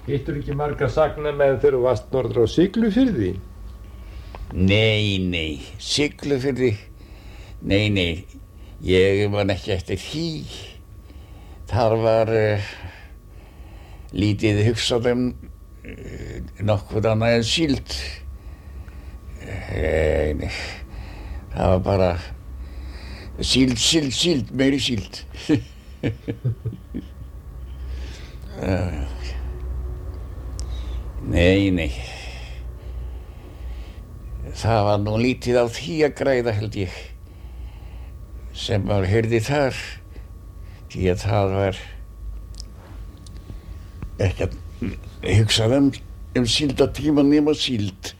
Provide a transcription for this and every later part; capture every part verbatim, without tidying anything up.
Hittur ekki marga sagnamenn þegar þú varst norður á Siglufirði? Nei, nei, Siglufirði, nei, nei, ég man ekki eftir því. Þar var uh, lítið hugsað um uh, nokkuð annað en síld. Nei, nei, það var bara síld, síld, síld, meiri síld. uh, nei, nei. Það var nú lítið á því að græða, held ég, sem maður heyrði þar, því að það var ekki að hugsa um, um síldatíma nema síld.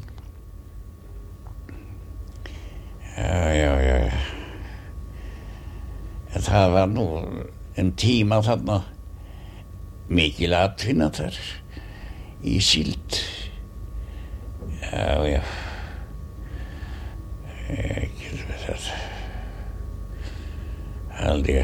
Já, já, já, en það var nú um tíma þarna mikil atvinna þar í síld. Já, já. Ekki með þetta. Aldrei.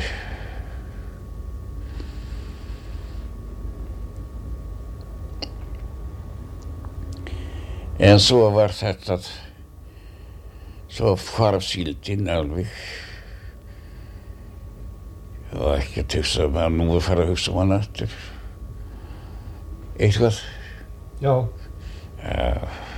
En svo var þetta, svo hvarf síldin alveg. Og ekki að hugsa um að nú er fara að hugsa um hana aftur. Eitthvað? Já. Já.